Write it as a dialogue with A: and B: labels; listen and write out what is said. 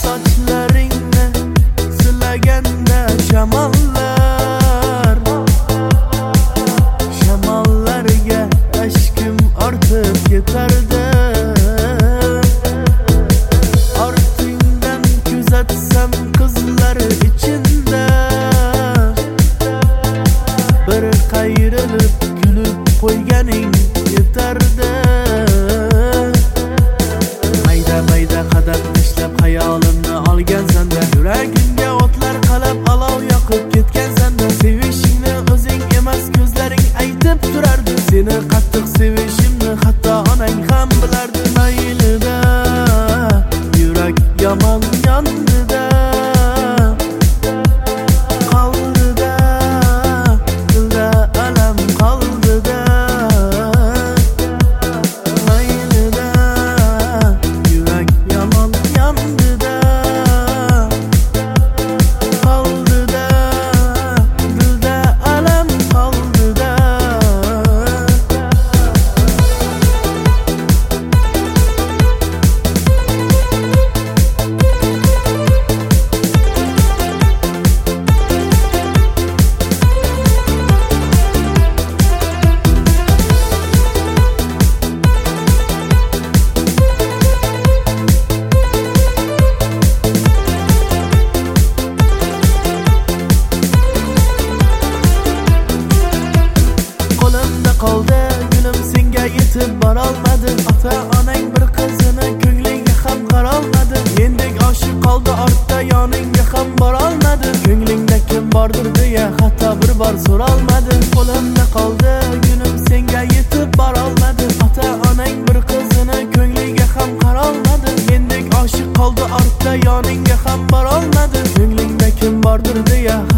A: sochlaringni silaganda shamollarga ashkim ortib ketardi. Ortingdan kuzatsam qizlar ichinda bir qayrilib kulib qo'yganing yetardi. Mayda qadam tashlab xayolimni olgansanda, yuragimga o'tlar qalab olov yoqib ketgansanda, sevishingni o'zing emas ko'zlaring aytib turardi. Seni qattiq sevishimni hatto onang ham bilardi. Maylida yurak yomon yondida qoldida, dilda alam qoldida. Maylida yurak yomon yondida qoldida, dilda alam qoldida. Qo'limda qoldi gulim, senga yetib borolmadim. Ota onang bir qizini ko'ngliga ham qarolmadi. Mendek oshiq qoldi ortda, yoningga ham borolmadi. Ko'nglingda kim bordir deya hatto bir bor so'rolmadi. Qo'limda qoldi gulim, senga yetib borolmadi. Ota onang bir qizini ko'ngliga ham qarolmadi. Mendek oshiq qoldi ortda, yoningga ham borolmadi. Ko'nglingda kim bordir deya